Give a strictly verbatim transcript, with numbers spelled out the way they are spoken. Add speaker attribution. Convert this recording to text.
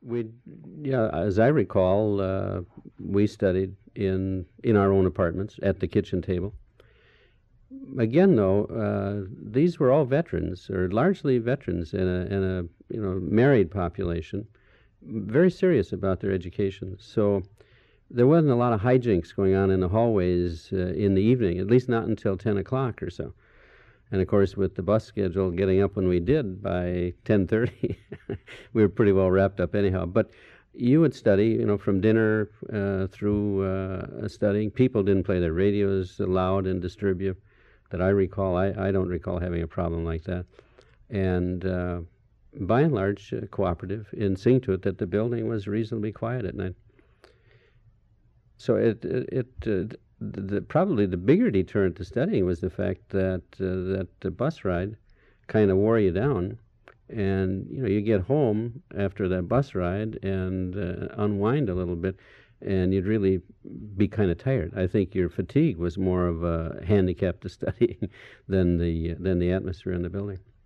Speaker 1: We, yeah, as I recall, uh, we studied in in our own apartments at the kitchen table. Again, though, uh, these were all veterans, or largely veterans, in a in a you know married population, very serious about their education. So there wasn't a lot of hijinks going on in the hallways uh, in the evening, at least not until ten o'clock or so. And of course, with the bus schedule getting up when we did by ten thirty, we were pretty well wrapped up anyhow. But you would study, you know, from dinner uh, through uh, studying. People didn't play their radios loud and disturb you, that I recall. I, I don't recall having a problem like that. And uh, by and large, uh, cooperative in seeing to it that the building was reasonably quiet at night. So it, it, it uh, the, the, probably the bigger deterrent to studying was the fact that uh, that the bus ride kind of wore you down, and you know you get home after that bus ride and uh, unwind a little bit, and you'd really be kind of tired. I think your fatigue was more of a handicap to studying than the than the atmosphere in the building.